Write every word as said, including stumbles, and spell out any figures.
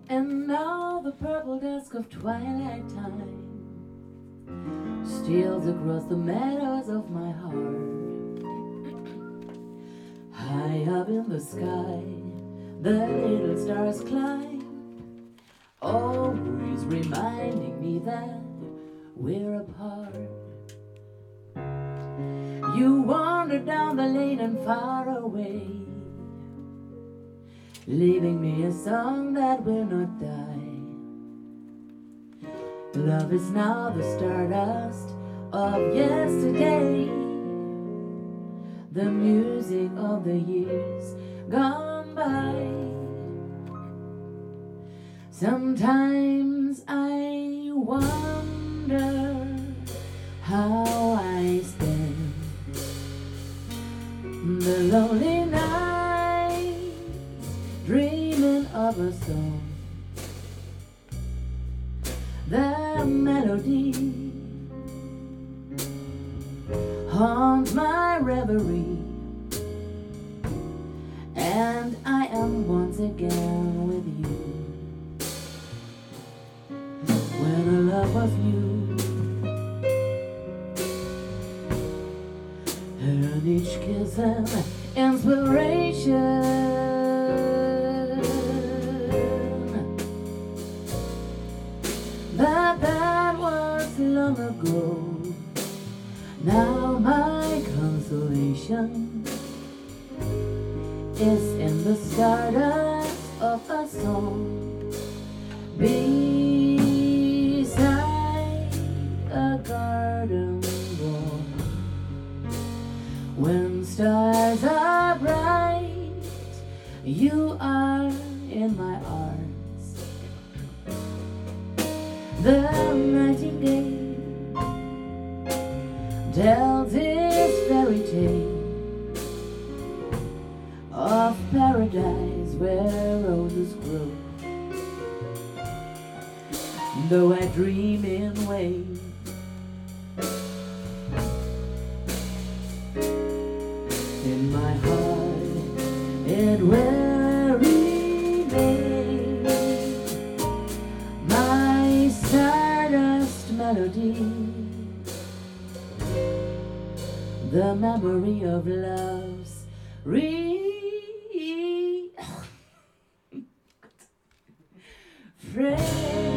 And now the purple dusk of twilight time steals across the meadows of my heart. High up in the sky, the little stars climb, always reminding me that we're apart. You wander down the lane and far away, leaving me a song that will not die. Love is now the stardust of yesterday, the music of the years gone by. Sometimes I wonder how I spend the lonely nights, dreaming of a song. The melody haunts my reverie, and I am once again with you. When our love was new, and each kiss an inspiration. But that was long ago. Now my consolation is in the stardust of a song beside a garden wall. When stars are bright, you are in my arms. The nightingale tells its fairy tale of paradise where roses grow. Though I dream in waves, in my heart it will remain my stardust melody, the memory of love's re- friend.